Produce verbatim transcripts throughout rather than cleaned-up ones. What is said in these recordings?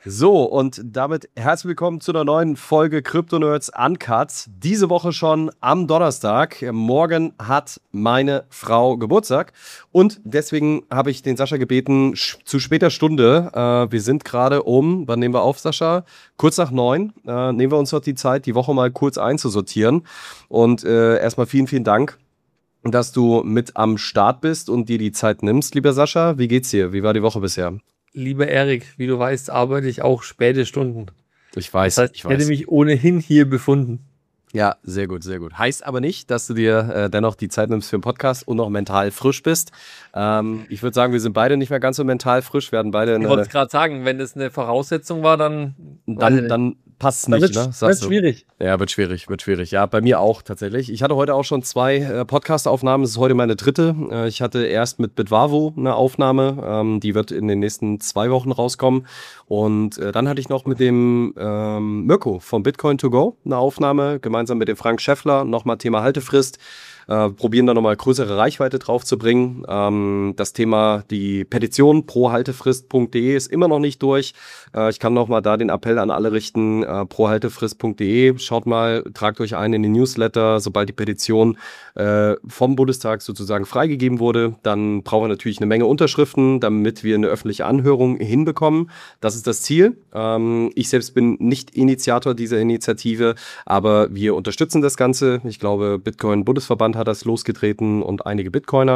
So, und damit herzlich willkommen zu einer neuen Folge Crypto Nerds Uncut. Diese Woche schon am Donnerstag. Morgen hat meine Frau Geburtstag und deswegen habe ich den Sascha gebeten, sch- zu später Stunde, äh, wir sind gerade um, wann nehmen wir auf, Sascha? Kurz nach neun, äh, nehmen wir uns doch die Zeit, die Woche mal kurz einzusortieren. Und äh, erstmal vielen, vielen Dank, dass du mit am Start bist und dir die Zeit nimmst, lieber Sascha. Wie geht's dir? Wie war die Woche bisher? Lieber Erik, wie du weißt, arbeite ich auch späte Stunden. Ich weiß, Das heißt, ich ich hätte weiß. mich ohnehin hier befunden. Ja, sehr gut, sehr gut. Heißt aber nicht, dass du dir äh, dennoch die Zeit nimmst für den Podcast und noch mental frisch bist. Ähm, ich würde sagen, wir sind beide nicht mehr ganz so mental frisch. Wir hatten beide Ich wollte es eine. gerade sagen, wenn das eine Voraussetzung war, dann weiß ich Dann, nicht. dann passt es Dann nicht, wird ne? es Sagst du? schwierig. Ja, wird schwierig, wird schwierig. Ja, bei mir auch tatsächlich. Ich hatte heute auch schon zwei äh, Podcast-Aufnahmen. Es ist heute meine dritte. Äh, ich hatte erst mit Bitwavo eine Aufnahme. Ähm, die wird in den nächsten zwei Wochen rauskommen. Und äh, dann hatte ich noch mit dem ähm, Mirko von Bitcoin to go eine Aufnahme, gemeinsam mit dem Frank Schäffler. Nochmal Thema Haltefrist. Äh, probieren da nochmal größere Reichweite drauf zu bringen. Ähm, das Thema, die Petition prohaltefrist punkt de ist immer noch nicht durch. Äh, ich kann nochmal da den Appell an alle richten, äh, prohaltefrist punkt de. Schaut mal, tragt euch ein in den Newsletter. Sobald die Petition äh, vom Bundestag sozusagen freigegeben wurde, dann brauchen wir natürlich eine Menge Unterschriften, damit wir eine öffentliche Anhörung hinbekommen. Das ist das Ziel. Ähm, ich selbst bin nicht Initiator dieser Initiative, aber wir unterstützen das Ganze. Ich glaube, Bitcoin-Bundesverband hat das losgetreten und einige Bitcoiner.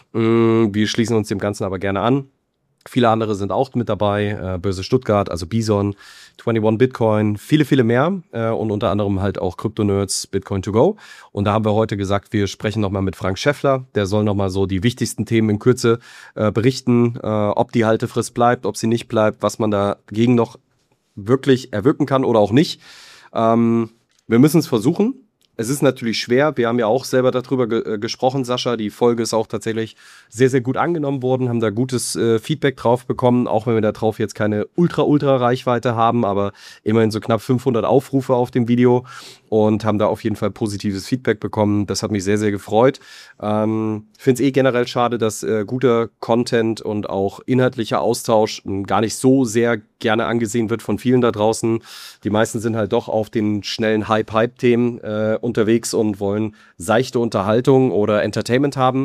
Mm, Wir schließen uns dem Ganzen aber gerne an. Viele andere sind auch mit dabei. Äh, Börse Stuttgart, also Bison, einundzwanzig Bitcoin, viele, viele mehr. Äh, und unter anderem halt auch Crypto Nerds, Bitcoin to go. Und da haben wir heute gesagt, wir sprechen nochmal mit Frank Schäffler. Der soll nochmal so die wichtigsten Themen in Kürze äh, berichten, äh, ob die Haltefrist bleibt, ob sie nicht bleibt, was man dagegen noch wirklich erwirken kann oder auch nicht. Ähm, wir müssen es versuchen. Es ist natürlich schwer. Wir haben ja auch selber darüber ge äh, gesprochen, Sascha. Die Folge ist auch tatsächlich sehr, sehr gut angenommen worden, haben da gutes äh, Feedback drauf bekommen, auch wenn wir da drauf jetzt keine ultra, ultra Reichweite haben, aber immerhin so knapp fünfhundert Aufrufe auf dem Video und haben da auf jeden Fall positives Feedback bekommen. Das hat mich sehr, sehr gefreut. Ähm, finde es eh generell schade, dass äh, guter Content und auch inhaltlicher Austausch mh, gar nicht so sehr gerne angesehen wird von vielen da draußen. Die meisten sind halt doch auf den schnellen Hype-Hype-Themen äh, unterwegs und wollen seichte Unterhaltung oder Entertainment haben.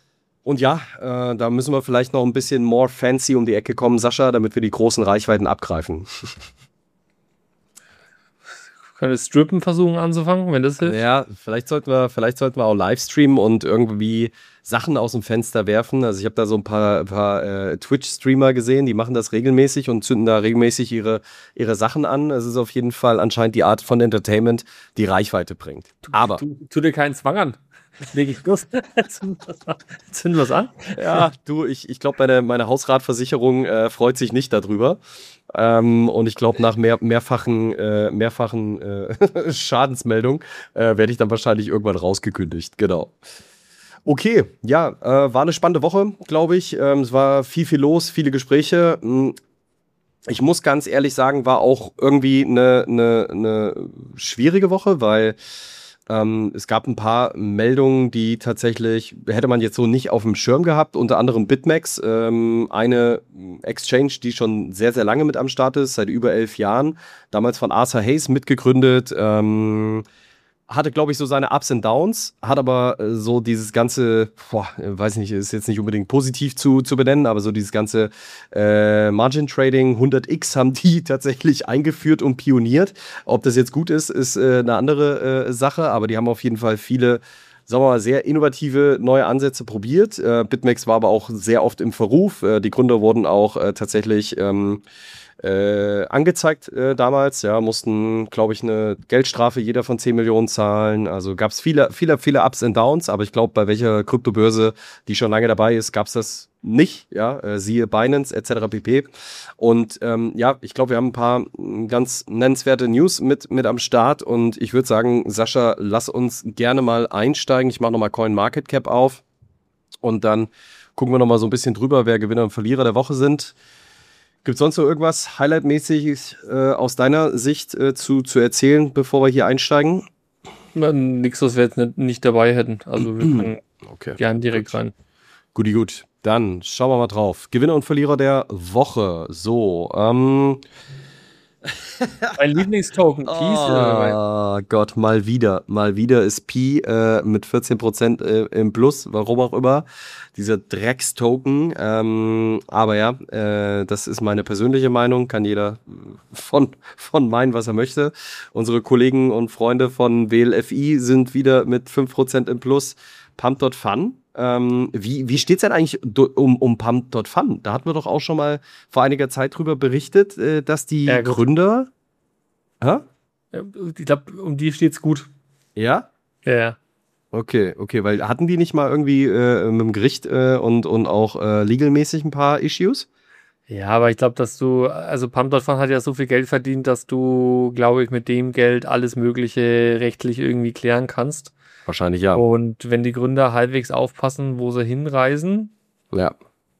Und ja, äh, da müssen wir vielleicht noch ein bisschen more fancy um die Ecke kommen, Sascha, damit wir die großen Reichweiten abgreifen. Können wir Strippen versuchen anzufangen, wenn das hilft? Ja, vielleicht sollten wir, vielleicht sollten wir auch Livestreamen und irgendwie Sachen aus dem Fenster werfen. Also ich habe da so ein paar, paar äh, Twitch-Streamer gesehen, die machen das regelmäßig und zünden da regelmäßig ihre, ihre Sachen an. Es ist auf jeden Fall anscheinend die Art von Entertainment, die Reichweite bringt. Aber Tu, tu dir keinen Zwang an. Leg ich los. Zünden wir es an? ja, du, ich, ich glaube, meine, meine Hausratversicherung äh, freut sich nicht darüber. Ähm, und ich glaube, nach mehr, mehrfachen, äh, mehrfachen äh, Schadensmeldungen äh, werde ich dann wahrscheinlich irgendwann rausgekündigt. Genau. Okay, ja, äh, war eine spannende Woche, glaube ich. Ähm, es war viel, viel los, viele Gespräche. Hm, Ich muss ganz ehrlich sagen, war auch irgendwie eine, eine, eine schwierige Woche, weil ähm, es gab ein paar Meldungen, die tatsächlich, hätte man jetzt so nicht auf dem Schirm gehabt, unter anderem BitMEX, ähm, eine Exchange, die schon sehr, sehr lange mit am Start ist, seit über elf Jahren, damals von Arthur Hayes mitgegründet, ähm, hatte, glaube ich, so seine Ups und Downs, hat aber äh, so dieses ganze, boah, weiß nicht, ist jetzt nicht unbedingt positiv zu, zu benennen, aber so dieses ganze äh, Margin Trading hundert x haben die tatsächlich eingeführt und pioniert. Ob das jetzt gut ist, ist äh, eine andere äh, Sache, aber die haben auf jeden Fall viele, sagen wir mal, sehr innovative neue Ansätze probiert. Äh, BitMEX war aber auch sehr oft im Verruf. Äh, die Gründer wurden auch äh, tatsächlich ähm, äh, angezeigt äh, damals, ja, mussten, glaube ich, eine Geldstrafe jeder von zehn Millionen zahlen. Also gab es viele, viele, viele Ups und Downs, aber ich glaube, bei welcher Kryptobörse, die schon lange dabei ist, gab es das nicht, ja, äh, siehe Binance et cetera pp. Und ähm, ja, ich glaube, wir haben ein paar m, ganz nennenswerte News mit, mit am Start und ich würde sagen, Sascha, lass uns gerne mal einsteigen. Ich mache nochmal CoinMarketCap auf und dann gucken wir nochmal so ein bisschen drüber, wer Gewinner und Verlierer der Woche sind. Gibt es sonst noch irgendwas Highlight-mäßiges äh, aus deiner Sicht äh, zu, zu erzählen, bevor wir hier einsteigen? Na, nix, was wir jetzt nicht, nicht dabei hätten. Also wir können Okay. gern direkt Gut. rein. Guti, gut. Dann schauen wir mal drauf. Gewinner und Verlierer der Woche. So, ähm, Mein Lieblingstoken, Pi. Oh Gott, mal wieder. Mal wieder ist Pi äh, mit vierzehn Prozent äh, im Plus, warum auch immer. Dieser Dreckstoken. Ähm, aber ja, äh, das ist meine persönliche Meinung. Kann jeder von, von meinen, was er möchte. Unsere Kollegen und Freunde von W L F I sind wieder mit fünf Prozent im Plus. Pump.fun. Ähm, wie wie steht es denn eigentlich um, um Pump.fun? Da hatten wir doch auch schon mal vor einiger Zeit drüber berichtet, äh, dass die Ja, gut. Gründer... Hä? Ich glaube, um die steht's gut. Ja? Ja, ja. Okay, okay, weil hatten die nicht mal irgendwie äh, mit dem Gericht äh, und, und auch äh, legalmäßig ein paar Issues? Ja, aber ich glaube, dass du, also Pump.fun hat ja so viel Geld verdient, dass du, glaube ich, mit dem Geld alles Mögliche rechtlich irgendwie klären kannst. Wahrscheinlich ja. Und wenn die Gründer halbwegs aufpassen, wo sie hinreisen, Ja,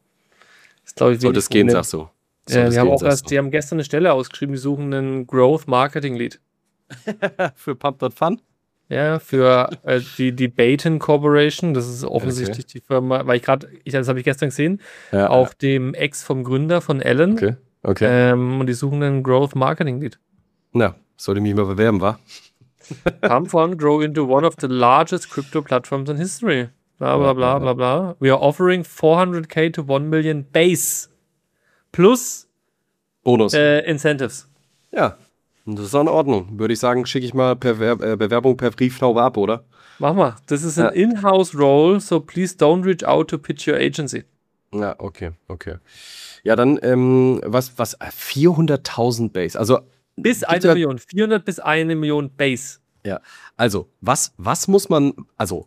ist, glaube ich, soll wenig das gehen, Problem. sagst du. Soll Ja, das die haben gehen, auch sagst erst, die haben gestern eine Stelle ausgeschrieben, die suchen einen Growth Marketing Lead. du. Für Pump.fun? Ja, für äh, die, die Baton Corporation, das ist offensichtlich die Firma, weil ich gerade, ich, das habe ich gestern gesehen, Ja, auch dem Ex vom Gründer von Allen. okay, okay. Ähm, und die suchen einen Growth Marketing Lead. Na, sollte mich mal bewerben, wa? Pump.fun grow into one of the largest crypto platforms in history. Bla bla bla bla bla. We are offering fourhundred k to one million base plus Bonus. äh, Incentives. Ja, das ist auch in Ordnung. Würde ich sagen, schicke ich mal per Ver äh, Bewerbung per Brieftaube ab, oder? Mach mal. Das ist ein Ja. in-house role, so please don't reach out to pitch your agency. Ja, okay, okay. Ja, dann, ähm, was, was, vierhunderttausend Base, also... Bis gibt eine ja- Million. vierhundert bis eine Million Base. Ja, also, was, was muss man, also,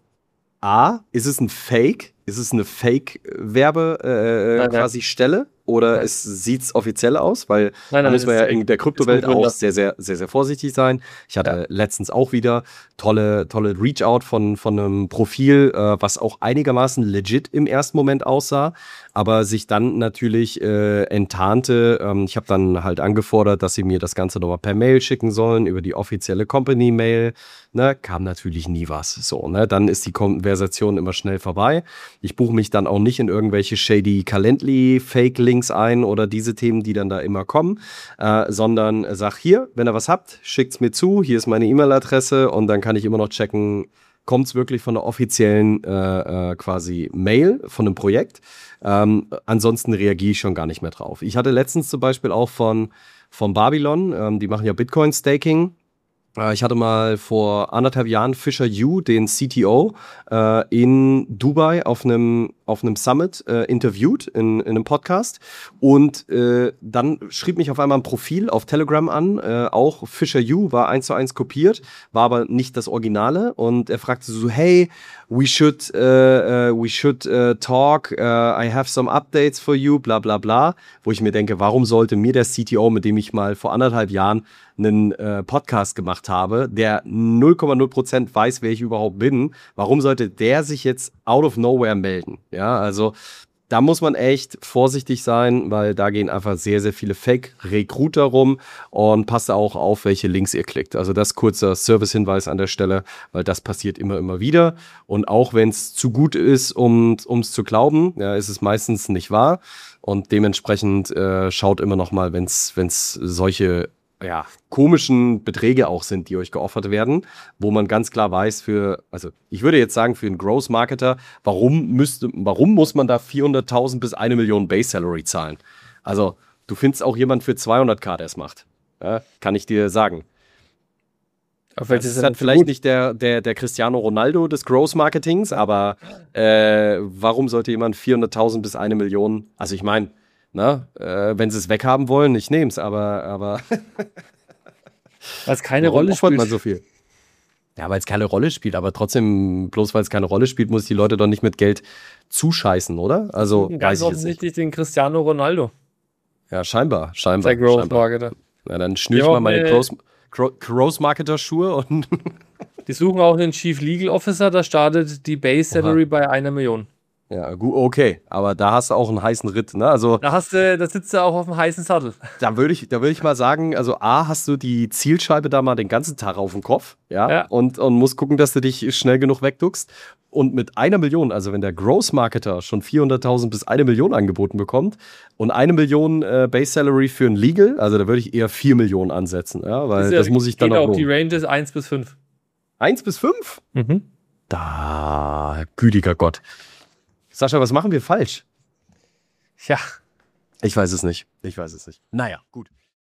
A, ist es ein Fake? Ist es eine Fake-Werbe äh, Nein, nein. quasi Stelle? Oder Nein. es sieht's offiziell aus? Weil Nein, da nein, müssen wir das ja ist in echt- der Kryptowelt ist ein Gründer. auch sehr, sehr, sehr, sehr vorsichtig sein. Ich hatte Ja. letztens auch wieder tolle, tolle Reach-out von, von einem Profil, äh, was auch einigermaßen legit im ersten Moment aussah, aber sich dann natürlich äh, enttarnte. Ähm, ich habe dann halt angefordert, dass sie mir das Ganze nochmal per Mail schicken sollen, über die offizielle Company-Mail. Ne, kam natürlich nie was. So, ne, dann ist die Konversation immer schnell vorbei. Ich buche mich dann auch nicht in irgendwelche shady Calendly-Fake-Links ein oder diese Themen, die dann da immer kommen, äh, sondern sag hier, wenn ihr was habt, schickt's mir zu, hier ist meine E-Mail-Adresse und dann kann ich immer noch checken, kommt's wirklich von der offiziellen äh, äh, quasi Mail von einem Projekt. Ähm, ansonsten reagiere ich schon gar nicht mehr drauf. Ich hatte letztens zum Beispiel auch von, von Babylon, ähm, die machen ja Bitcoin-Staking. Ich hatte mal vor anderthalb Jahren Fisher Yu, den C T O, äh, in Dubai auf einem auf einem Summit äh, interviewt in, in einem Podcast und äh, dann schrieb mich auf einmal ein Profil auf Telegram an, äh, auch Fisher Yu war eins zu eins kopiert, war aber nicht das Originale und er fragte so, hey, we should uh, uh, we should uh, talk, uh, I have some updates for you, bla bla bla, wo ich mir denke, warum sollte mir der C T O, mit dem ich mal vor anderthalb Jahren einen äh, Podcast gemacht habe, der null Komma null Prozent weiß, wer ich überhaupt bin, warum sollte der sich jetzt out of nowhere melden? Ja, also da muss man echt vorsichtig sein, weil da gehen einfach sehr, sehr viele Fake-Recruiter rum und passt auch auf, welche Links ihr klickt. Also das kurzer Service-Hinweis an der Stelle, weil das passiert immer, immer wieder. Und auch wenn es zu gut ist, um es zu glauben, ja, ist es meistens nicht wahr. Und dementsprechend äh, schaut immer noch mal, wenn es solche ja, komischen Beträge auch sind, die euch geoffert werden, wo man ganz klar weiß für, also ich würde jetzt sagen für einen Growth-Marketer, warum müsste, warum muss man da vierhunderttausend bis eine Million Base-Salary zahlen? Also du findest auch jemand für zweihunderttausend, der es macht. Ja, kann ich dir sagen. Auf Das ist halt vielleicht nicht der, der, der Cristiano Ronaldo des Growth-Marketings, aber äh, warum sollte jemand vierhunderttausend bis eine Million, also ich meine, na, äh, wenn sie es weghaben wollen, ich nehme es, aber, aber was keine warum Rolle opfert spielt. man so viel? Ja, weil es keine Rolle spielt, aber trotzdem, bloß weil es keine Rolle spielt, muss die Leute doch nicht mit Geld zuscheißen, oder? Also, Ganz weiß ich jetzt nicht. offensichtlich den Cristiano Ronaldo, Ja, scheinbar, scheinbar. der Growth scheinbar. Marketer. Na, dann schnür ich Ja, mal meine äh, Growth- Gro- Growth-Marketer-Schuhe und Die suchen auch einen Chief Legal Officer, da startet die Base Salary bei einer Million. ja, gut, okay, aber da hast du auch einen heißen Ritt, ne? Also, Da hast du, da sitzt du auch auf dem heißen Sattel. da würde ich, da würde ich mal sagen, also A, hast du die Zielscheibe da mal den ganzen Tag auf dem Kopf, ja, Ja. Und, und musst gucken, dass du dich schnell genug wegduckst. und mit einer Million, also wenn der Gross-Marketer schon vierhunderttausend bis eine Million angeboten bekommt und eine Million äh, Base-Salary für ein Legal, also da würde ich eher vier Millionen ansetzen, ja, weil ja, das muss ich dann geht auch auf die lohnen. Ranges eins bis fünf. eins bis fünf? Mhm. Da, gütiger Gott. Sascha, was machen wir falsch? Ja. Ich weiß es nicht. Ich weiß es nicht. Naja, gut.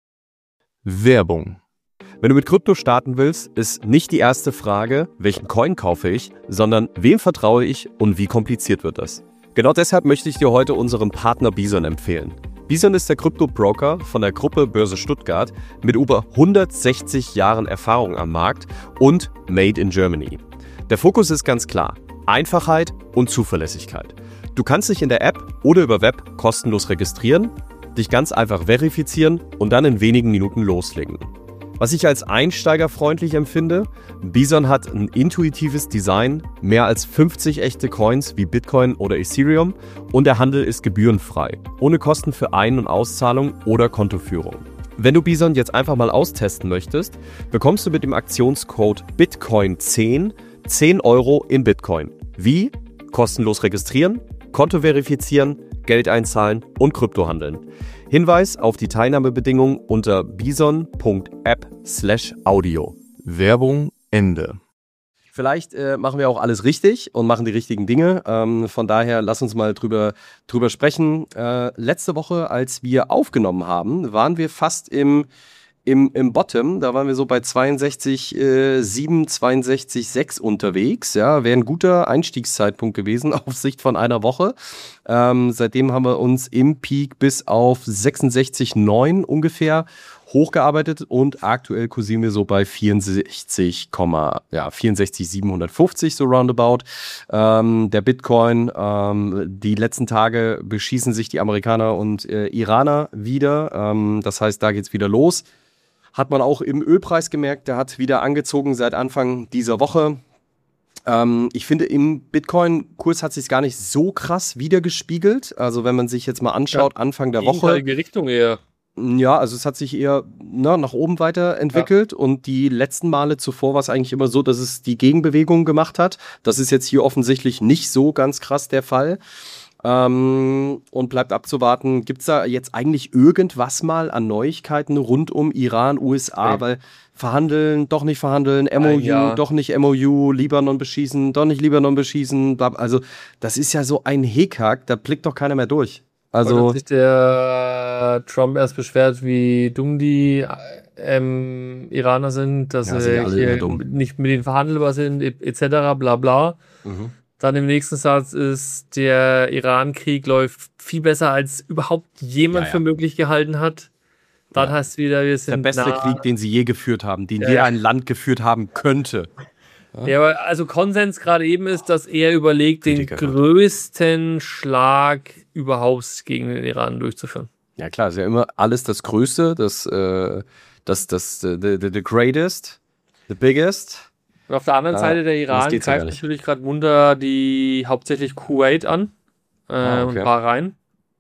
Werbung. Wenn du mit Krypto starten willst, ist nicht die erste Frage, welchen Coin kaufe ich, sondern wem vertraue ich und wie kompliziert wird das? Genau deshalb möchte ich dir heute unseren Partner Bison empfehlen. Bison ist der Krypto-Broker von der Gruppe Börse Stuttgart mit über hundertsechzig Jahren Erfahrung am Markt und Made in Germany. Der Fokus ist ganz klar: Einfachheit und Zuverlässigkeit. Du kannst dich in der App oder über Web kostenlos registrieren, dich ganz einfach verifizieren und dann in wenigen Minuten loslegen. Was ich als einsteigerfreundlich empfinde: Bison hat ein intuitives Design, mehr als fünfzig echte Coins wie Bitcoin oder Ethereum und der Handel ist gebührenfrei, ohne Kosten für Ein- und Auszahlung oder Kontoführung. Wenn du Bison jetzt einfach mal austesten möchtest, bekommst du mit dem Aktionscode Bitcoin zehn zehn Euro in Bitcoin. Wie? Kostenlos registrieren, Konto verifizieren, Geld einzahlen und Krypto handeln. Hinweis auf die Teilnahmebedingungen unter bison.app slash audio. Werbung Ende. Vielleicht äh, machen wir auch alles richtig und machen die richtigen Dinge. Ähm, von daher lass uns mal drüber, drüber sprechen. Äh, letzte Woche, als wir aufgenommen haben, waren wir fast im, im, im Bottom. Da waren wir so bei zweiundsechzig Komma sieben, zweiundsechzig Komma sechs unterwegs. Ja, wäre ein guter Einstiegszeitpunkt gewesen auf Sicht von einer Woche. Ähm, seitdem haben wir uns im Peak bis auf sechsundsechzig Komma neun ungefähr hochgearbeitet und aktuell kursieren wir so bei vierundsechzig, ja, vierundsechzig Komma siebenhundertfünfzig so roundabout. Ähm, der Bitcoin, ähm, die letzten Tage beschießen sich die Amerikaner und äh, Iraner wieder. Ähm, das heißt, da geht's wieder los. Hat man auch im Ölpreis gemerkt, der hat wieder angezogen seit Anfang dieser Woche. Ähm, ich finde, im Bitcoin-Kurs hat sich gar nicht so krass wiedergespiegelt. Also wenn man sich jetzt mal anschaut, ja, Anfang der Woche. Richtung eher. Ja, also es hat sich eher na, nach oben weiterentwickelt, ja. Und die letzten Male zuvor war es eigentlich immer so, dass es die Gegenbewegung gemacht hat. Das ist jetzt hier offensichtlich nicht so ganz krass der Fall. Ähm, und bleibt abzuwarten, gibt es da jetzt eigentlich irgendwas mal an Neuigkeiten rund um Iran, U S A, okay. Weil verhandeln, doch nicht verhandeln, M O U, ja. Doch nicht M O U, Libanon beschießen, doch nicht Libanon beschießen, also das ist ja so ein Hickhack, da blickt doch keiner mehr durch. Also hat sich der Trump erst beschwert, wie dumm die ähm, Iraner sind, dass ja, sie hier nicht mit ihnen verhandelbar sind, et cetera bla bla. Mhm. Dann im nächsten Satz ist, der Iran-Krieg läuft viel besser, als überhaupt jemand ja, ja. für möglich gehalten hat. Dann ja. heißt es wieder, wir sind der beste nah. Krieg, den sie je geführt haben, den ja. je ein Land geführt haben könnte. Ja, ja, aber also Konsens gerade eben ist, dass er überlegt, den größten Schlag überhaupt gegen den Iran durchzuführen. Ja klar, ist ja immer alles das Größte, das, äh, das, das, the, the, the greatest, the biggest. Und auf der anderen ah, Seite der Iran greift ja natürlich gerade munter die hauptsächlich Kuwait an äh, ah, okay. und Bahrain.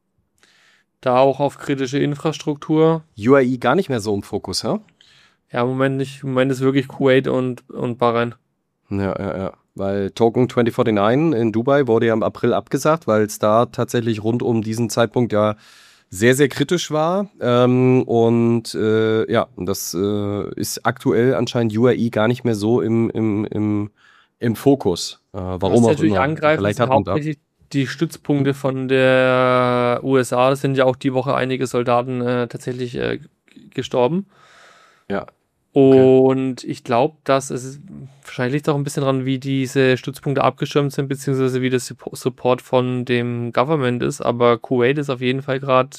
Da auch auf kritische Infrastruktur. U A E gar nicht mehr so im Fokus, ja? Ja, im Moment nicht. Im Moment ist wirklich Kuwait und, und Bahrain. Ja, ja, ja. Weil Token zwanzig neunundvierzig in Dubai wurde ja im April abgesagt, weil es da tatsächlich rund um diesen Zeitpunkt ja sehr, sehr kritisch war. Ähm, und äh, ja, das äh, ist aktuell anscheinend U A E gar nicht mehr so im, im, im, im Fokus. Äh, warum auch natürlich immer. Angreifen, Vielleicht hat hauptsächlich die Stützpunkte von der U S A. Das sind ja auch die Woche einige Soldaten äh, tatsächlich äh, gestorben. Ja. Und okay. ich glaube, dass es wahrscheinlich liegt auch ein bisschen dran, wie diese Stützpunkte abgeschirmt sind, beziehungsweise wie das Support von dem Government ist. Aber Kuwait ist auf jeden Fall gerade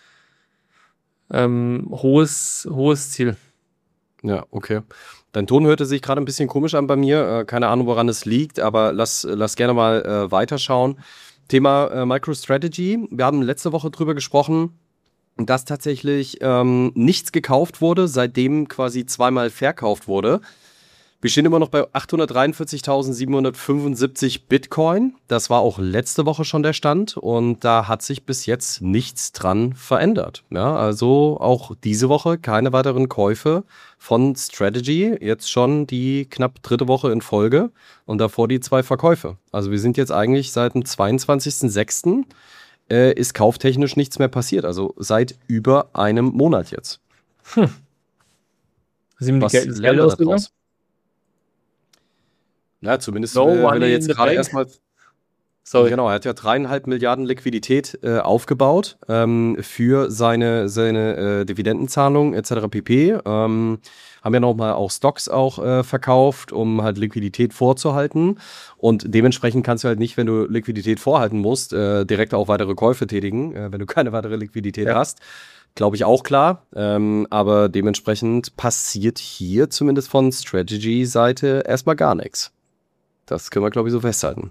ähm, hohes, hohes Ziel. Ja, okay. Dein Ton hörte sich gerade ein bisschen komisch an bei mir. Äh, keine Ahnung, woran es liegt, aber lass, lass gerne mal äh, weiterschauen. Thema äh, MicroStrategy. Wir haben letzte Woche drüber gesprochen, dass tatsächlich ähm, nichts gekauft wurde, seitdem quasi zweimal verkauft wurde. Wir stehen immer noch bei achthundertdreiundvierzigtausendsiebenhundertfünfundsiebzig Bitcoin. Das war auch letzte Woche schon der Stand und da hat sich bis jetzt nichts dran verändert. Ja, also auch diese Woche keine weiteren Käufe von Strategy. Jetzt schon die knapp dritte Woche in Folge und davor die zwei Verkäufe. Also wir sind jetzt eigentlich seit dem zweiundzwanzigsten sechsten Äh, ist kauftechnisch nichts mehr passiert. Also seit über einem Monat jetzt. Hm. Sind die Was Geld, das lernen Geld wir ausgegangen? daraus? Ja, zumindest No äh, will money er in jetzt the gerade bank? erstmal. Sorry. Genau, er hat ja dreieinhalb Milliarden Liquidität äh, aufgebaut ähm, für seine, seine äh, Dividendenzahlung et cetera pp. Ähm, haben ja nochmal auch Stocks auch äh, verkauft, um halt Liquidität vorzuhalten. Und dementsprechend kannst du halt nicht, wenn du Liquidität vorhalten musst, äh, direkt auch weitere Käufe tätigen, äh, wenn du keine weitere Liquidität Ja. hast. Glaube ich auch klar. Ähm, aber dementsprechend passiert hier zumindest von Strategy-Seite erstmal gar nichts. Das können wir, glaube ich, so festhalten.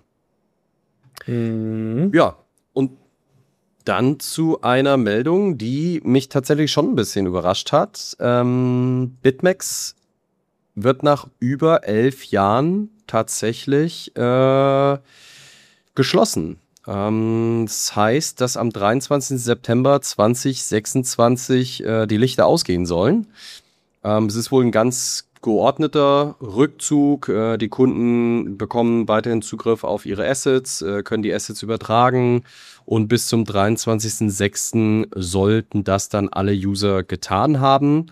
Mhm. Ja, und dann zu einer Meldung, die mich tatsächlich schon ein bisschen überrascht hat. Ähm, BitMEX wird nach über elf Jahren tatsächlich äh, geschlossen. Ähm, das heißt, dass am dreiundzwanzigsten September zweitausendsechsundzwanzig äh, die Lichter ausgehen sollen. Ähm, es ist wohl ein ganz geordneter Rückzug. Äh, die Kunden bekommen weiterhin Zugriff auf ihre Assets, äh, können die Assets übertragen und bis zum dreiundzwanzigsten sechsten sollten das dann alle User getan haben.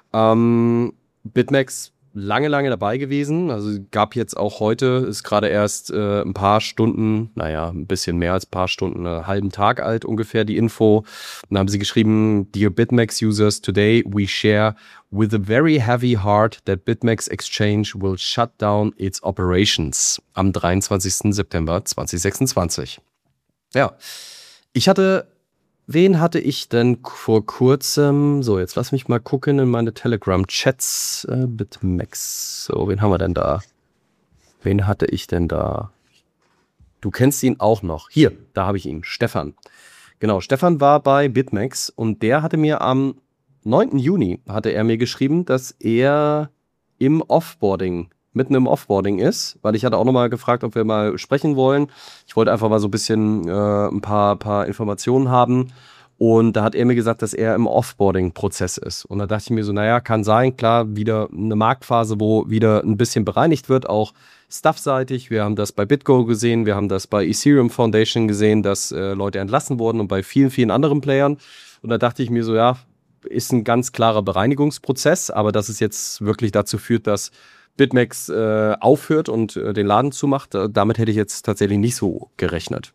Ähm, BitMEX lange, lange dabei gewesen. Also gab jetzt auch heute, ist gerade erst äh, ein paar Stunden, naja, ein bisschen mehr als ein paar Stunden, einen halben Tag alt ungefähr die Info. Und dann haben sie geschrieben, Dear BitMEX users, today we share with a very heavy heart that BitMEX Exchange will shut down its operations am dreiundzwanzigsten September zweitausendsechsundzwanzig. Ja, ich hatte... Wen hatte ich denn vor kurzem? So, jetzt lass mich mal gucken in meine Telegram-Chats. Äh, BitMEX. So, wen haben wir denn da? Wen hatte ich denn da? Du kennst ihn auch noch. Hier, da habe ich ihn. Stefan. Genau, Stefan war bei BitMEX und der hatte mir am neunten Juni hatte er mir geschrieben, dass er im Offboarding mitten im Offboarding ist, weil ich hatte auch nochmal gefragt, ob wir mal sprechen wollen. Ich wollte einfach mal so ein bisschen äh, ein paar, paar Informationen haben und da hat er mir gesagt, dass er im Offboarding-Prozess ist. Und da dachte ich mir so, naja, kann sein, klar, wieder eine Marktphase, wo wieder ein bisschen bereinigt wird, auch stuffseitig. Wir haben das bei BitGo gesehen, wir haben das bei Ethereum Foundation gesehen, dass äh, Leute entlassen wurden und bei vielen, vielen anderen Playern. Und da dachte ich mir so, ja, ist ein ganz klarer Bereinigungsprozess, aber dass es jetzt wirklich dazu führt, dass BitMEX äh, aufhört und äh, den Laden zumacht, äh, damit hätte ich jetzt tatsächlich nicht so gerechnet.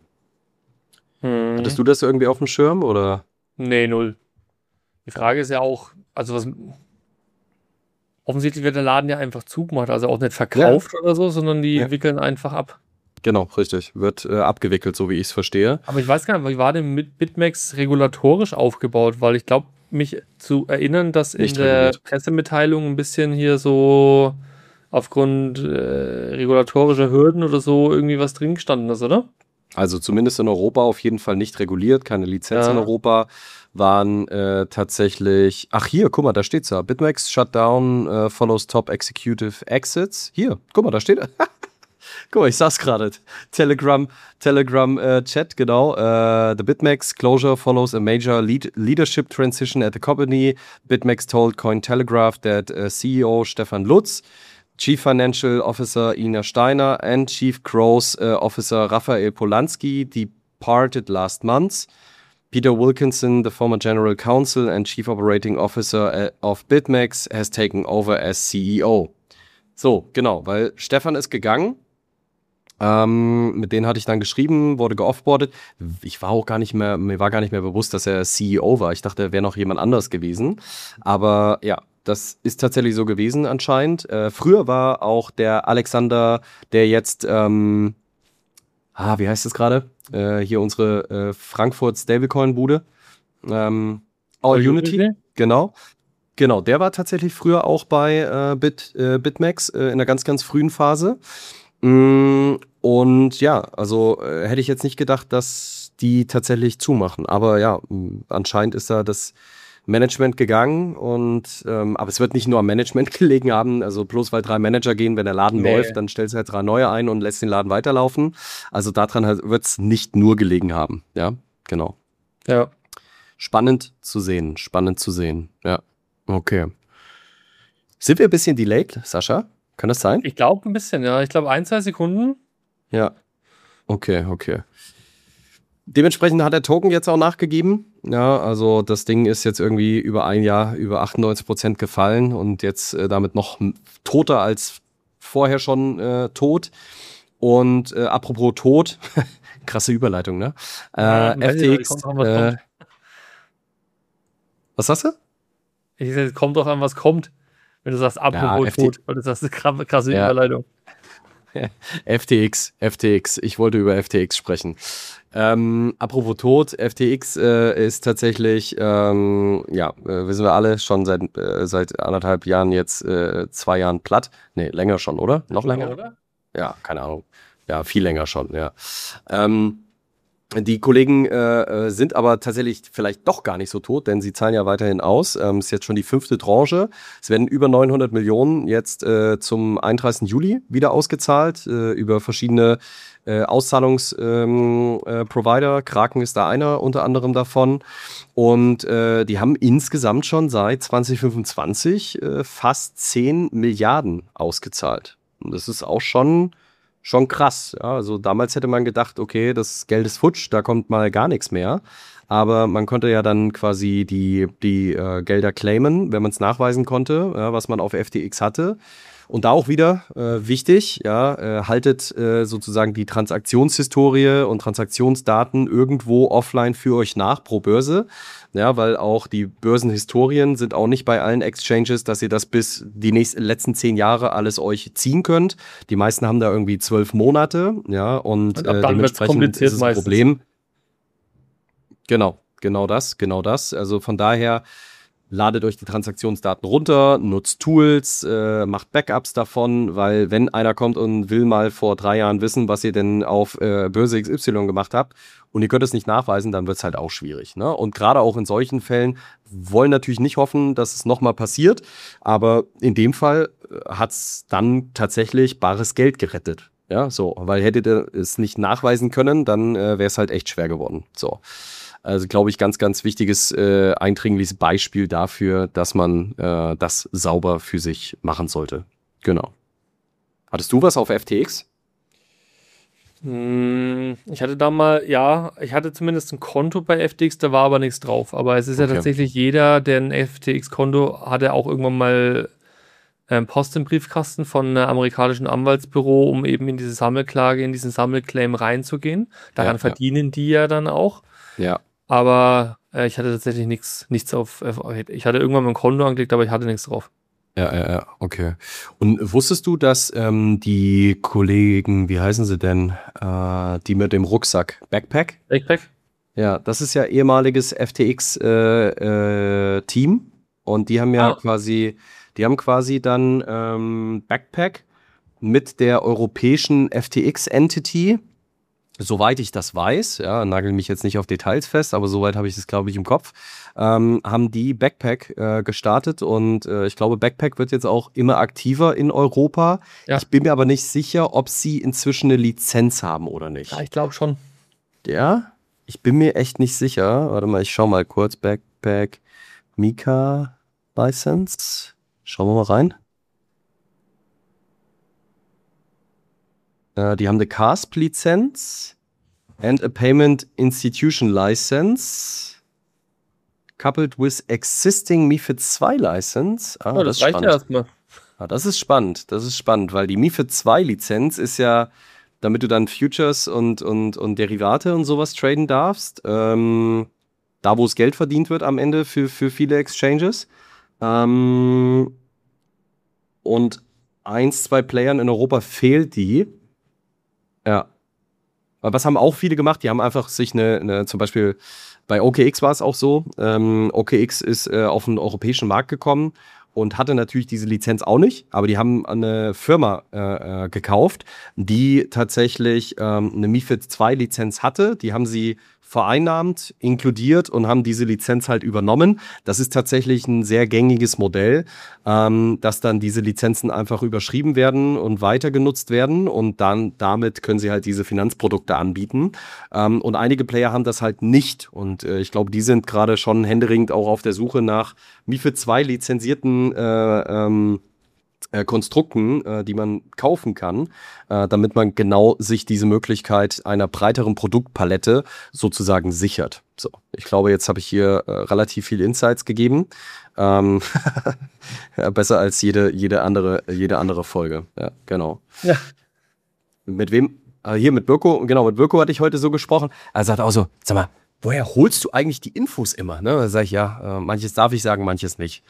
Hm. Hattest du das irgendwie auf dem Schirm, oder? Nee, null. Die Frage ist ja auch, also was, offensichtlich wird der Laden ja einfach zugemacht, also auch nicht verkauft oder so, sondern die Ja. wickeln einfach ab. Genau, richtig. Wird äh, abgewickelt, so wie ich es verstehe. Aber ich weiß gar nicht, wie war denn mit BitMEX regulatorisch aufgebaut? Weil ich glaube, mich zu erinnern, dass in Nicht der reguliert. Pressemitteilung ein bisschen hier so aufgrund äh, regulatorischer Hürden oder so irgendwie was drin gestanden ist, oder? Also zumindest in Europa auf jeden Fall nicht reguliert, keine Lizenz Ja. in Europa, waren äh, tatsächlich, ach hier, guck mal, da steht's ja, BitMEX Shutdown äh, follows top executive exits. Hier, guck mal, da steht, guck mal, ich sag's gerade, Telegram, Telegram äh, Chat, genau, äh, the BitMEX closure follows a major lead leadership transition at the company. BitMEX told Cointelegraph that uh, C E O Stefan Lutz, Chief Financial Officer Ina Steiner and Chief Growth uh, Officer Raphael Polanski departed last month. Peter Wilkinson, the former General Counsel and Chief Operating Officer uh, of BitMEX, has taken over as C E O. So, genau, weil Stefan ist gegangen. Ähm, mit denen hatte ich dann geschrieben, wurde geoffboardet. Ich war auch gar nicht mehr, mir war gar nicht mehr bewusst, dass er C E O war. Ich dachte, er wäre noch jemand anderes gewesen. Aber ja, das ist tatsächlich so gewesen anscheinend. Äh, früher war auch der Alexander, der jetzt, ähm, ah, wie heißt das gerade? Äh, hier unsere äh, Frankfurt Stablecoin-Bude. Ähm, All, All Unity, Unity, genau. Genau, der war tatsächlich früher auch bei äh, Bit, äh, BitMEX äh, in einer ganz, ganz frühen Phase. Mm, und ja, also äh, hätte ich jetzt nicht gedacht, dass die tatsächlich zumachen. Aber ja, mh, anscheinend ist da das Management gegangen und ähm, aber es wird nicht nur am Management gelegen haben, also bloß weil drei Manager gehen, wenn der Laden nee. läuft, dann stellst du halt drei neue ein und lässt den Laden weiterlaufen. Also daran halt wird es nicht nur gelegen haben. Ja, genau. Ja. Spannend zu sehen, spannend zu sehen. Ja, okay. Sind wir ein bisschen delayed, Sascha? Kann das sein? Ich glaube ein bisschen, ja. Ich glaube ein, zwei Sekunden. Ja. Okay, okay. Dementsprechend hat der Token jetzt auch nachgegeben. Ja, also das Ding ist jetzt irgendwie über ein Jahr über achtundneunzig Prozent gefallen und jetzt äh, damit noch toter als vorher schon äh, tot. Und äh, apropos tot, krasse Überleitung, ne? Äh, ja, F T X. Kommt, was, äh, was sagst du? Ich sag, es kommt doch an, was kommt, wenn du sagst apropos ja, tot, weil du sagst, eine krasse ja. Überleitung. F T X, F T X. Ich wollte über F T X sprechen. Ähm, apropos Tod, F T X äh, ist tatsächlich, ähm, ja, äh, wissen wir alle, schon seit, äh, seit anderthalb Jahren jetzt äh, zwei Jahren platt. Nee, länger schon, oder? Noch länger? Oder? Ja, keine Ahnung. Ja, viel länger schon, ja. Ähm, Die Kollegen äh, sind aber tatsächlich vielleicht doch gar nicht so tot, denn sie zahlen ja weiterhin aus. Ähm, ist jetzt schon die fünfte Tranche. Es werden über neunhundert Millionen jetzt äh, zum einunddreißigsten Juli wieder ausgezahlt äh, über verschiedene äh, Auszahlungsprovider. Ähm, äh, Kraken ist da einer unter anderem davon. Und äh, die haben insgesamt schon seit zwanzig fünfundzwanzig äh, fast zehn Milliarden ausgezahlt. Und das ist auch schon... Schon krass, ja. Also damals hätte man gedacht, okay, das Geld ist futsch, da kommt mal gar nichts mehr. Aber man konnte ja dann quasi die, die äh, Gelder claimen, wenn man es nachweisen konnte, ja, was man auf F T X hatte. Und da auch wieder äh, wichtig, ja, äh, haltet äh, sozusagen die Transaktionshistorie und Transaktionsdaten irgendwo offline für euch nach pro Börse. Ja, weil auch die Börsenhistorien sind auch nicht bei allen Exchanges, dass ihr das bis die nächsten, letzten zehn Jahre alles euch ziehen könnt. Die meisten haben da irgendwie zwölf Monate, ja, und, und äh, dementsprechend ist es ein Problem. Genau, genau das, genau das. Also von daher ladet euch die Transaktionsdaten runter, nutzt Tools, äh, macht Backups davon, weil wenn einer kommt und will mal vor drei Jahren wissen, was ihr denn auf äh, Börse X Y gemacht habt und ihr könnt es nicht nachweisen, dann wird es halt auch schwierig. Ne? Und gerade auch in solchen Fällen wollen natürlich nicht hoffen, dass es nochmal passiert, aber in dem Fall hat es dann tatsächlich bares Geld gerettet. Ja, so, weil hättet ihr es nicht nachweisen können, dann äh, wäre es halt echt schwer geworden. So. Also glaube ich, ganz, ganz wichtiges, äh, eindringliches Beispiel dafür, dass man äh, das sauber für sich machen sollte. Genau. Hattest du was auf F T X? Ich hatte da mal, ja, ich hatte zumindest ein Konto bei F T X, da war aber nichts drauf. Aber es ist okay. ja tatsächlich jeder, der ein F T X-Konto hatte, auch irgendwann mal ähm, Post im Briefkasten von einem amerikanischen Anwaltsbüro, um eben in diese Sammelklage, in diesen Sammelclaim reinzugehen. Daran ja, verdienen ja. die ja dann auch. Ja. Aber äh, ich hatte tatsächlich nichts nichts auf, äh, ich hatte irgendwann mein Konto angelegt, aber ich hatte nichts drauf. Ja, ja, ja, okay. Und wusstest du, dass ähm, die Kollegen, wie heißen sie denn, äh, die mit dem Rucksack, Backpack? Backpack? Ja, das ist ja ehemaliges F T X-Team äh, äh, und die haben ja ah. quasi, die haben quasi dann ähm, Backpack mit der europäischen F T X-Entity. Soweit ich das weiß, ja, nagel mich jetzt nicht auf Details fest, aber soweit habe ich das, glaube ich, im Kopf, ähm, haben die Backpack äh, gestartet und äh, ich glaube, Backpack wird jetzt auch immer aktiver in Europa. Ja. Ich bin mir aber nicht sicher, ob sie inzwischen eine Lizenz haben oder nicht. Ja, ich glaube schon. Ja, ich bin mir echt nicht sicher. Warte mal, ich schau mal kurz. Backpack Mika License. Schauen wir mal rein. Uh, die haben eine C A S P-Lizenz and a Payment Institution License coupled with existing MiFID zwei License. Ah, oh, das, das reicht ja erstmal. Ah, das ist spannend, das ist spannend, weil die MiFID zwei Lizenz ist ja, damit du dann Futures und, und, und Derivate und sowas traden darfst, ähm, da wo es Geld verdient wird am Ende für, für viele Exchanges. Ähm, und eins, zwei Playern in Europa fehlt die. Ja. Aber was haben auch viele gemacht? Die haben einfach sich eine, eine zum Beispiel bei O K X war es auch so. Ähm, O K X ist äh, auf den europäischen Markt gekommen und hatte natürlich diese Lizenz auch nicht. Aber die haben eine Firma äh, äh, gekauft, die tatsächlich ähm, eine MiFID zwei Lizenz hatte. Die haben sie vereinnahmt, inkludiert und haben diese Lizenz halt übernommen. Das ist tatsächlich ein sehr gängiges Modell, ähm, dass dann diese Lizenzen einfach überschrieben werden und weiter genutzt werden und dann damit können sie halt diese Finanzprodukte anbieten. Ähm, und einige Player haben das halt nicht und äh, ich glaube, die sind gerade schon händeringend auch auf der Suche nach MiFID zwei lizenzierten äh, ähm, Äh, Konstrukten, äh, die man kaufen kann, äh, damit man genau sich diese Möglichkeit einer breiteren Produktpalette sozusagen sichert. So, ich glaube, jetzt habe ich hier äh, relativ viel Insights gegeben. Ähm, ja, besser als jede, jede, andere, jede andere Folge. Ja, genau. Ja. Mit wem? Äh, hier mit Birko, genau, mit Birko hatte ich heute so gesprochen. Er sagt auch so, sag mal, woher holst du eigentlich die Infos immer? Ne? Da sage ich, ja, äh, manches darf ich sagen, manches nicht.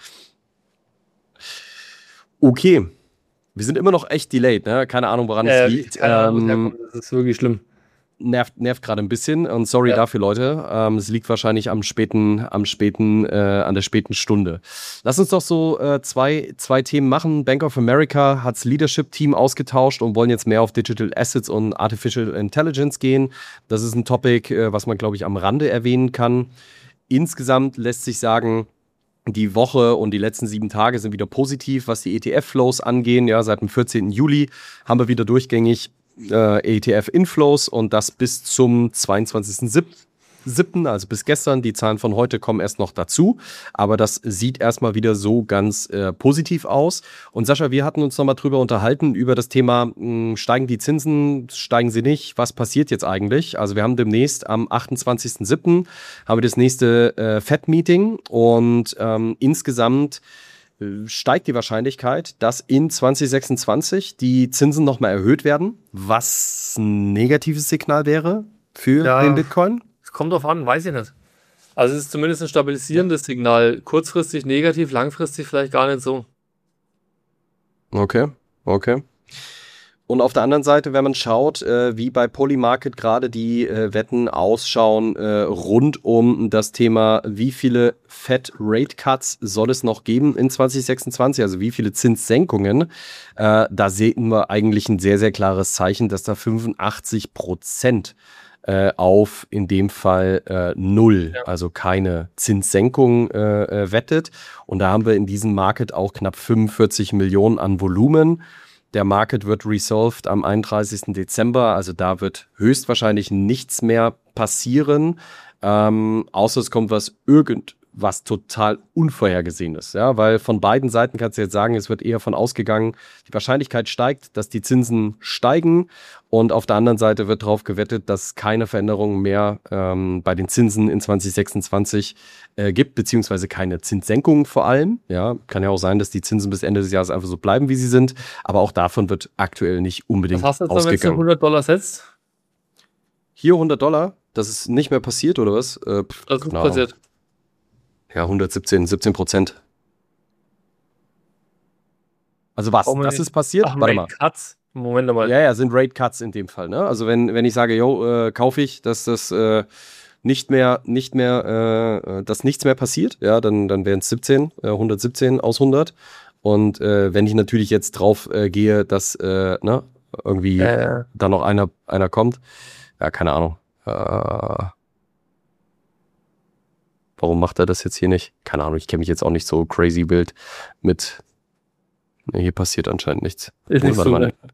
Okay, wir sind immer noch echt delayed, ne? Keine Ahnung, woran Äh, es liegt. keine Ahnung, Ähm, das ist wirklich schlimm. nervt nervt gerade ein bisschen und sorry Ja. dafür, Leute. Ähm, es liegt wahrscheinlich am späten, am späten, äh, an der späten Stunde. Lass uns doch so äh, zwei, zwei Themen machen. Bank of America hat das Leadership-Team ausgetauscht und wollen jetzt mehr auf Digital Assets und Artificial Intelligence gehen. Das ist ein Topic, äh, was man, glaube ich, am Rande erwähnen kann. Insgesamt lässt sich sagen, die Woche und die letzten sieben Tage sind wieder positiv, was die E T F-Flows angehen. Ja, seit dem vierzehnten Juli haben wir wieder durchgängig äh, E T F-Inflows und das bis zum zweiundzwanzigsten siebten, also bis gestern. Die Zahlen von heute kommen erst noch dazu, aber das sieht erstmal wieder so ganz äh, positiv aus. Und Sascha, wir hatten uns nochmal drüber unterhalten, über das Thema, mh, steigen die Zinsen, steigen sie nicht, was passiert jetzt eigentlich? Also wir haben demnächst am achtundzwanzigsten siebten haben wir das nächste äh, Fed-Meeting und ähm, insgesamt äh, steigt die Wahrscheinlichkeit, dass in zwanzig sechsundzwanzig die Zinsen nochmal erhöht werden, was ein negatives Signal wäre für Ja. den Bitcoin. Kommt drauf an, weiß ich nicht. Also es ist zumindest ein stabilisierendes Signal. Kurzfristig negativ, langfristig vielleicht gar nicht so. Okay, okay. Und auf der anderen Seite, wenn man schaut, äh, wie bei Polymarket gerade die äh, Wetten ausschauen äh, rund um das Thema, wie viele Fed Rate Cuts soll es noch geben in zwanzig sechsundzwanzig, also wie viele Zinssenkungen, äh, da sehen wir eigentlich ein sehr, sehr klares Zeichen, dass da fünfundachtzig Prozent äh, auf in dem Fall äh, null, Ja. also keine Zinssenkung äh, äh, wettet. Und da haben wir in diesem Market auch knapp fünfundvierzig Millionen an Volumen. Der Market wird resolved am einunddreißigsten Dezember, also da wird höchstwahrscheinlich nichts mehr passieren, ähm, außer es kommt was irgendwas total Unvorhergesehenes, ja, weil von beiden Seiten kannst du jetzt sagen, es wird eher von ausgegangen, die Wahrscheinlichkeit steigt, dass die Zinsen steigen und auf der anderen Seite wird darauf gewettet, dass keine Veränderungen mehr ähm, bei den Zinsen in zwanzig sechsundzwanzig äh, gibt, beziehungsweise keine Zinssenkungen vor allem. Ja, kann ja auch sein, dass die Zinsen bis Ende des Jahres einfach so bleiben, wie sie sind, aber auch davon wird aktuell nicht unbedingt Was hast du jetzt, wenn du ausgegangen. hundert Dollar setzt? Hier hundert Dollar, das ist nicht mehr passiert, oder was? Äh, pff, Das ist keine Ahnung. passiert. Ja, hundertsiebzehn, siebzehn Prozent. Also was? Warum Das nicht? ist passiert? Ach, Warte Rate mal. Cuts. Moment mal. Ja, ja, sind Rate Cuts in dem Fall. Ne? Also wenn, wenn ich sage, yo, äh, kaufe ich, dass das äh, nicht mehr, nicht mehr, äh, dass nichts mehr passiert, ja, dann, dann wären es siebzehn, äh, hundertsiebzehn aus hundert. Und äh, wenn ich natürlich jetzt drauf äh, gehe, dass äh, ne, irgendwie Äh, da noch einer, einer kommt, ja, keine Ahnung. Äh, warum macht er das jetzt hier nicht? Keine Ahnung, ich kenne mich jetzt auch nicht so crazy wild mit. Ne, hier passiert anscheinend nichts. ist nicht Warte so. mal. Ne?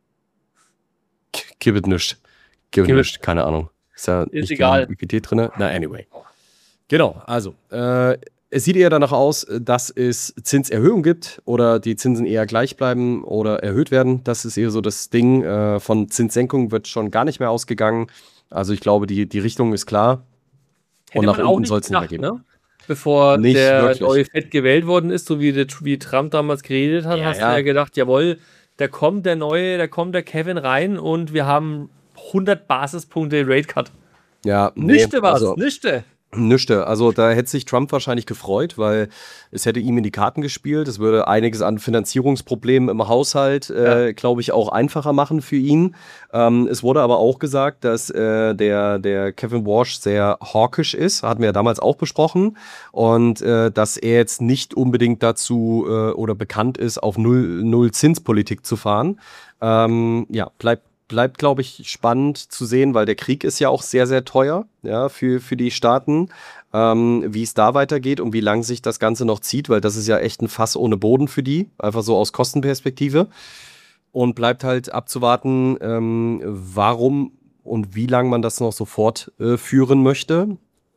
Gibt nicht. Gibt Gibt- nicht, keine Ahnung. Ist ja nicht egal. genug Liquidität drin. Na, anyway. Genau, also, äh, es sieht eher danach aus, dass es Zinserhöhung gibt oder die Zinsen eher gleich bleiben oder erhöht werden. Das ist eher so das Ding. Äh, von Zinssenkung wird schon gar nicht mehr ausgegangen. Also ich glaube, die, die Richtung ist klar. Hätte Und nach man auch unten nicht soll es nicht mehr gedacht, geben. ne? Bevor Nicht der wirklich. neue Fed gewählt worden ist, so wie, der, wie Trump damals geredet hat, Ja, hast ja. du ja gedacht, jawohl, da kommt der neue, da kommt der Kevin rein und wir haben hundert Basispunkte Rate Cut. Ja, nee, Nichte was, also, nichte. Nüchte. Also da hätte sich Trump wahrscheinlich gefreut, weil es hätte ihm in die Karten gespielt. Es würde einiges an Finanzierungsproblemen im Haushalt, äh, glaube ich, auch einfacher machen für ihn. Ähm, es wurde aber auch gesagt, dass äh, der, der Kevin Walsh sehr hawkisch ist, hatten wir ja damals auch besprochen. Und äh, dass er jetzt nicht unbedingt dazu äh, oder bekannt ist, auf Null, Null Zinspolitik zu fahren. Ähm, ja, bleibt bleibt, glaube ich, spannend zu sehen, weil der Krieg ist ja auch sehr, sehr teuer, ja, für, für die Staaten, ähm, wie es da weitergeht und wie lange sich das Ganze noch zieht, weil das ist ja echt ein Fass ohne Boden für die, einfach so aus Kostenperspektive. Und bleibt halt abzuwarten, ähm, warum und wie lange man das noch so fortführen äh, möchte.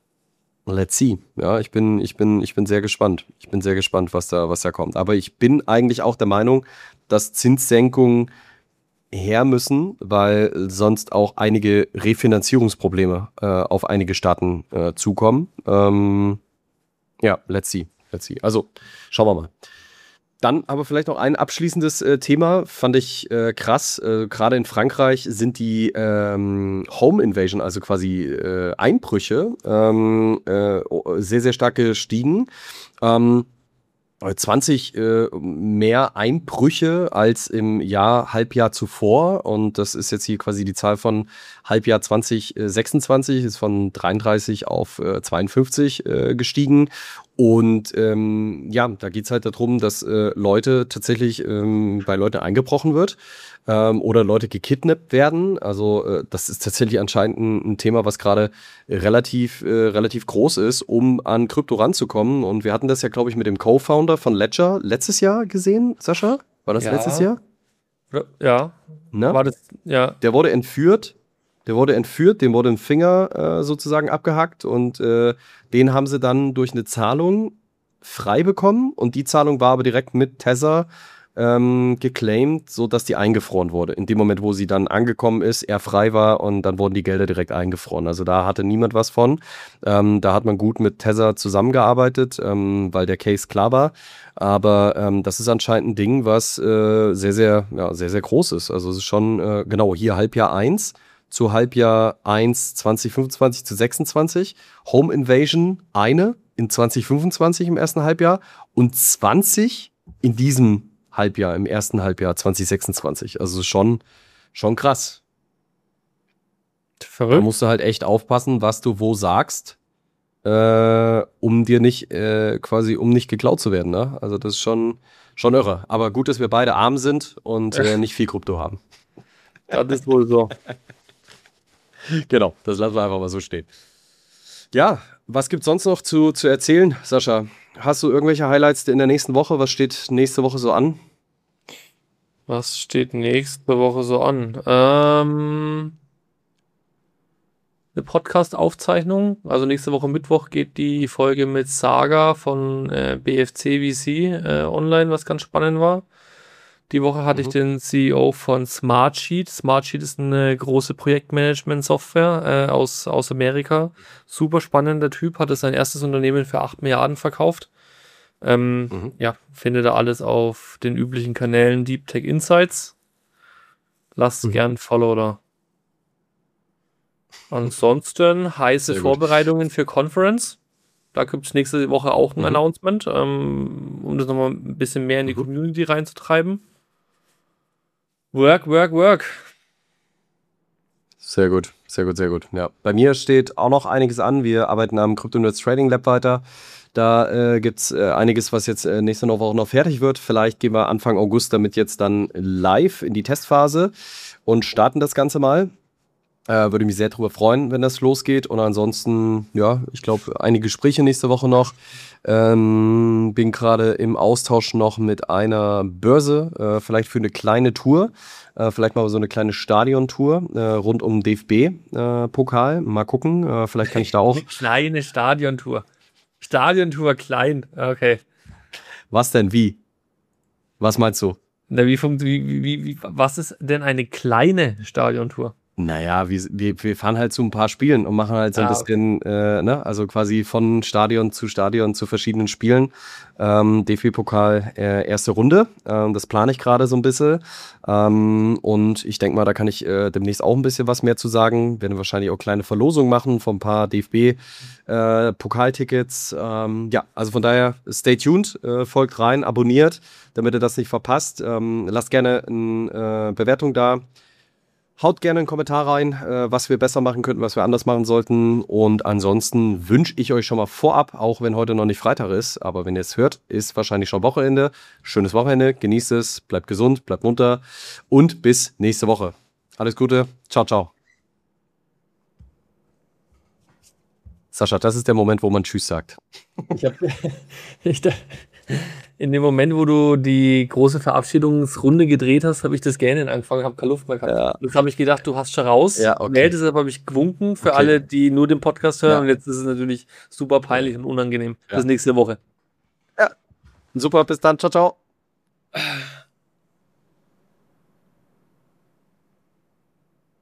Let's see. Ja, ich bin, ich bin, ich bin sehr gespannt. Ich bin sehr gespannt, was da, was da kommt. Aber ich bin eigentlich auch der Meinung, dass Zinssenkungen her müssen, weil sonst auch einige Refinanzierungsprobleme äh, auf einige Staaten äh, zukommen. Ähm, ja, let's see. Let's see. Also, schauen wir mal. Dann aber vielleicht noch ein abschließendes äh, Thema, fand ich äh, krass. Äh, Gerade in Frankreich sind die ähm, Home Invasion, also quasi äh, Einbrüche, ähm, äh, sehr, sehr stark gestiegen. Ähm, zwanzig äh, mehr Einbrüche als im Jahr, Halbjahr zuvor. Und das ist jetzt hier quasi die Zahl von Halbjahr zwanzig sechsundzwanzig, ist von dreiunddreißig auf äh, zweiundfünfzig äh, gestiegen. Und ähm, ja, da geht es halt darum, dass äh, Leute tatsächlich ähm, bei Leuten eingebrochen wird ähm, oder Leute gekidnappt werden. Also äh, das ist tatsächlich anscheinend ein, ein Thema, was gerade relativ, äh, relativ groß ist, um an Krypto ranzukommen. Und wir hatten das ja, glaube ich, mit dem Co-Founder von Ledger letztes Jahr gesehen, Sascha? War das Ja. letztes Jahr? Ja. Na? War das, ja. Der wurde entführt. Der wurde entführt, dem wurde ein Finger äh, sozusagen abgehackt und äh, den haben sie dann durch eine Zahlung frei bekommen und die Zahlung war aber direkt mit Tether ähm, geclaimed, sodass die eingefroren wurde. In dem Moment, wo sie dann angekommen ist, er frei war und dann wurden die Gelder direkt eingefroren. Also da hatte niemand was von. Ähm, da hat man gut mit Tether zusammengearbeitet, ähm, weil der Case klar war. Aber ähm, das ist anscheinend ein Ding, was äh, sehr, sehr, ja, sehr, sehr groß ist. Also es ist schon, äh, genau, hier Halbjahr eins. Zu Halbjahr eins zwanzig fünfundzwanzig zu sechsundzwanzig. Home Invasion eine in zwanzig fünfundzwanzig im ersten Halbjahr und zwanzig in diesem Halbjahr, im ersten Halbjahr zwanzig sechsundzwanzig. Also schon, schon krass. Verrückt. Da musst du halt echt aufpassen, was du wo sagst, äh, um dir nicht, äh, quasi, um nicht geklaut zu werden. Ne? Also das ist schon, schon irre. Aber gut, dass wir beide arm sind und äh, nicht viel Krypto haben. Das ist wohl so. Genau, das lassen wir einfach mal so stehen. Ja, was gibt's sonst noch zu, zu erzählen, Sascha? Hast du irgendwelche Highlights in der nächsten Woche? Was steht nächste Woche so an? Was steht nächste Woche so an? Ähm, eine Podcast-Aufzeichnung. Also nächste Woche Mittwoch geht die Folge mit Saga von äh, B F C V C äh, online, was ganz spannend war. Die Woche hatte mhm. ich den C E O von Smartsheet. Smartsheet ist eine große Projektmanagement-Software äh, aus, aus Amerika. Super spannender Typ, hatte sein erstes Unternehmen für acht Milliarden verkauft. Ähm, mhm. Ja, findet da alles auf den üblichen Kanälen Deep Tech Insights. Lasst mhm. gern Follow da. Ansonsten heiße Vorbereitungen für Conference. Da gibt es nächste Woche auch ein mhm. Announcement, ähm, um das nochmal ein bisschen mehr in die mhm. Community reinzutreiben. Work, work, work. Sehr gut, sehr gut, sehr gut. Ja. Bei mir steht auch noch einiges an. Wir arbeiten am Crypto Nerds Trading Lab weiter. Da äh, gibt es äh, einiges, was jetzt äh, nächste Woche noch fertig wird. Vielleicht gehen wir Anfang August damit jetzt dann live in die Testphase und starten das Ganze mal. Äh, würde mich sehr darüber freuen, wenn das losgeht. Und ansonsten, ja, ich glaube, einige Gespräche nächste Woche noch. Ähm, bin gerade im Austausch noch mit einer Börse, äh, vielleicht für eine kleine Tour. Äh, vielleicht mal so eine kleine Stadiontour äh, rund um den D F B-Pokal. Äh, mal gucken, äh, vielleicht kann ich da auch... Eine kleine Stadiontour. Stadiontour klein, okay. Was denn, wie? Was meinst du? Na, wie, wie, wie, wie, was ist denn eine kleine Stadiontour? Naja, wir, wir, wir fahren halt zu ein paar Spielen und machen halt so ein ah, bisschen, okay. äh, ne, also quasi von Stadion zu Stadion zu verschiedenen Spielen. Ähm, D F B-Pokal äh, erste Runde, ähm, das plane ich gerade so ein bisschen. Ähm, und ich denke mal, da kann ich äh, demnächst auch ein bisschen was mehr zu sagen. Wir werden wahrscheinlich auch kleine Verlosungen machen von ein paar D F B-Pokaltickets. Äh, ähm, ja, also von daher, stay tuned, äh, folgt rein, abonniert, damit ihr das nicht verpasst. Ähm, lasst gerne eine äh, Bewertung da. Haut gerne einen Kommentar rein, äh, was wir besser machen könnten, was wir anders machen sollten. Und ansonsten wünsche ich euch schon mal vorab, auch wenn heute noch nicht Freitag ist, aber wenn ihr es hört, ist wahrscheinlich schon Wochenende. Schönes Wochenende, genießt es, bleibt gesund, bleibt munter und bis nächste Woche. Alles Gute. Ciao, ciao. Sascha, das ist der Moment, wo man Tschüss sagt. Ich hab, ich, in dem Moment, wo du die große Verabschiedungsrunde gedreht hast, habe ich das Gähnen angefangen, habe keine Luft mehr gehabt. Ja. Jetzt habe ich gedacht, du hast schon raus. Ja, okay. Nee, deshalb habe ich gewunken für Okay. alle, die nur den Podcast hören. Ja. Und jetzt ist es natürlich super peinlich und unangenehm. Ja. Bis nächste Woche. Super, bis dann. Ciao, ciao.